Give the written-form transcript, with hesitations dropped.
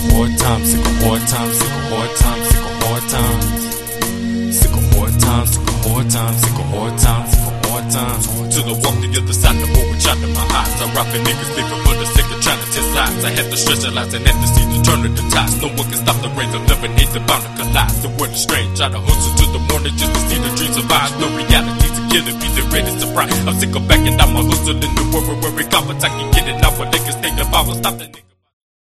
hard times, sick of hard times, sick of hard times, sick of hard times. Sick of hard times, sick of hard times, sick of hard times, sick of hard times. Till I walk the other side, the more with in my eyes. I'm rapping niggas living for the sake of trying to test lies. I had to specialize and had to see the turn of the tides. No one can stop the rains of living, hate the bound to collide. The world is strange, I done hustle till the morning just to see the dreams survive. No reality's a killer, be the greatest surprise. I'm sick of backing down my hustle in the world where it confidence I can get it out, but they can stay the power, stop the nigga.